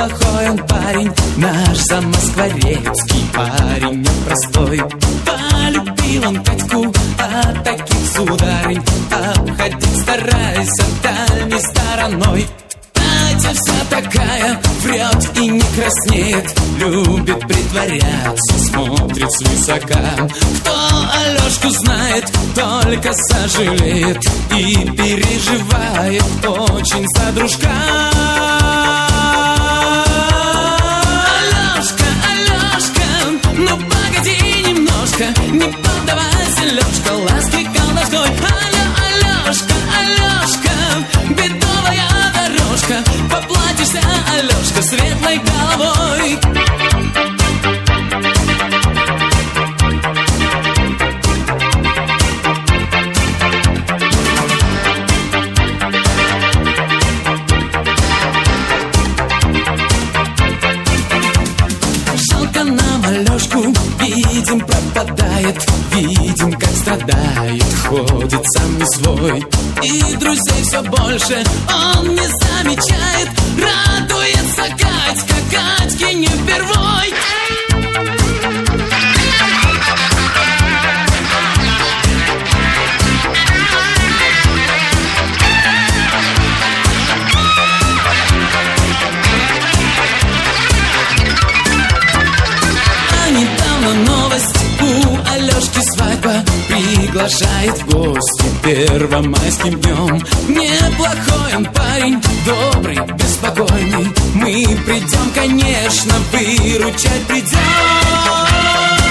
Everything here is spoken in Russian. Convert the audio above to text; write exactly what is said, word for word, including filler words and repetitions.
неплохой он парень, наш замоскворецкий парень непростой. Полюбил он Катьку, а таких сударынь обходить старайся дальней стороной. Катя вся такая, врет и не краснеет, любит притворяться, смотрит свысока. Кто Алешку знает, только сожалеет и переживает очень за дружка. Алешка, Алешка, ну погоди немножко, не поддавайся, Лешка, ласки колдовской. Алё, Алешка, Алешка, бедовая дорожка, поплатишься, Алешка, светлой головой. Жалко нам Алешку, видим, пропадает, видим, как страдает, ходит сам не свой. И друзей все больше он не замечает, радуется Катька, Катьке не впервой. А недавно новость, у Алешки свадьба, приглашает в гости первомайским днем. Неплохой он парень, добрый, беспокойный, мы придем, конечно, выручать придем.